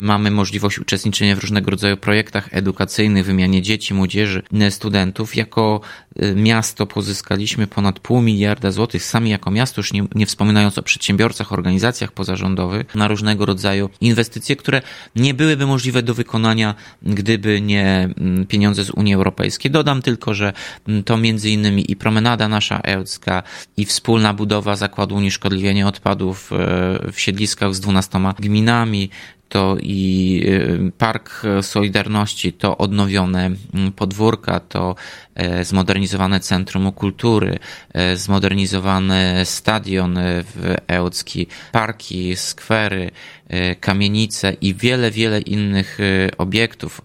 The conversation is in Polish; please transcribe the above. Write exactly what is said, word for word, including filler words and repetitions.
Mamy możliwość uczestniczenia w różnego rodzaju projektach edukacyjnych, wymianie dzieci, młodzieży, studentów. Jako miasto pozyskaliśmy ponad pół miliarda złotych, sami jako miasto, już nie, nie wspominając o przedsiębiorcach, organizacjach pozarządowych, na różnego rodzaju inwestycje, które nie byłyby możliwe do wykonania, gdyby nie pieniądze z Unii Europejskiej. Dodam tylko, że to między innymi i promenada nasza ełcka, i wspólna budowa zakładu unieszkodliwienia odpadów w siedliskach z dwunastoma gminami, to i Park Solidarności, to odnowione podwórka, to zmodernizowane Centrum Kultury, zmodernizowany stadion w Ełcki, parki, skwery, kamienice i wiele, wiele innych obiektów.